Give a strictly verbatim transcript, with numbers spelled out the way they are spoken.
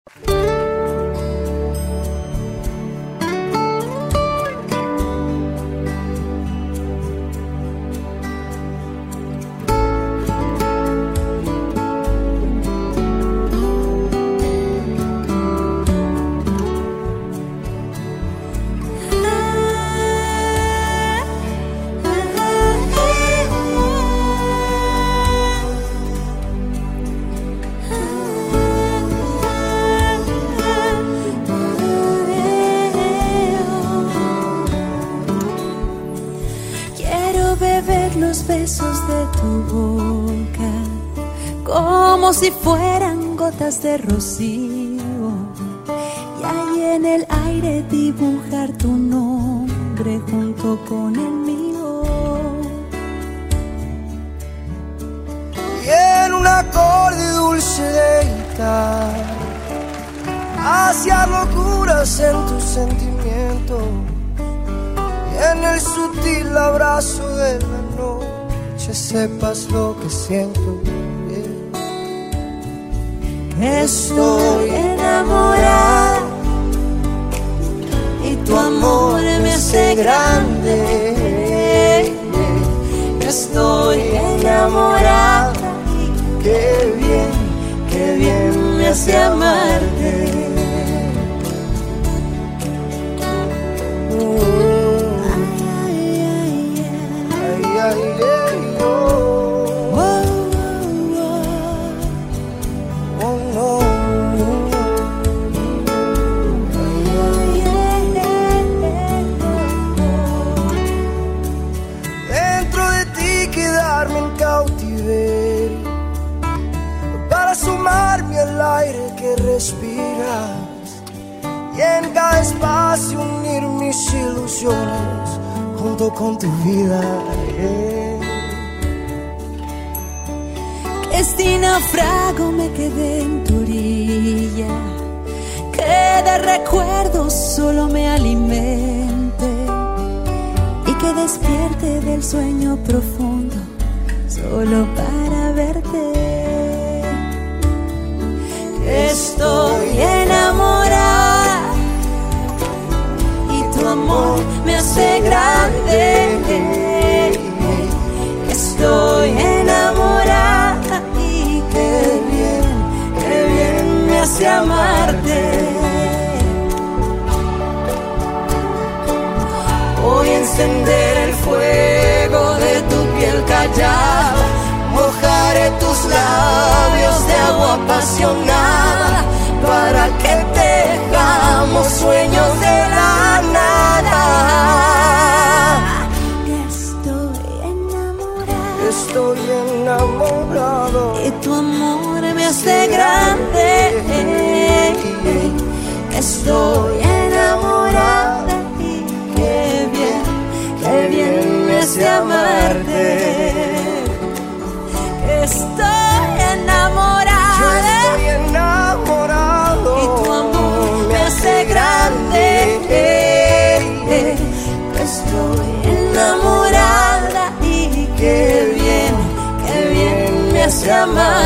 Besos de tu boca, como si fueran gotas de rocío, y ahí en el aire dibujar tu nombre junto con el mío. Y en un acorde dulce de guitarra, hacia locuras en tus sentimientos, y en el sutil abrazo de la noche sepas lo que siento. Yeah. Estoy enamorada y tu amor me hace grande. Estoy enamorada y qué bien, qué bien me hace amarte. Y en cada espacio unir mis ilusiones junto con tu vida. Yeah. Que si naufrago me quedé en tu orilla, que de recuerdos solo me alimente y que despierte del sueño profundo solo para verte. Estoy enamorada y tu amor me hace grande. Estoy enamorada y qué bien, qué bien me hace amarte. Voy a encender el fuego de tu piel callada, mojaré tus labios de agua apasionada para que tejamos sueños de la nada. Estoy enamorado, estoy enamorado y tu amor me hace grande. Estoy enamorada y qué bien, qué bien me hace amarte. Estoy enamorada, yo estoy enamorado y tu amor me hace grande. Estoy enamorada y qué bien, qué bien me hace amar.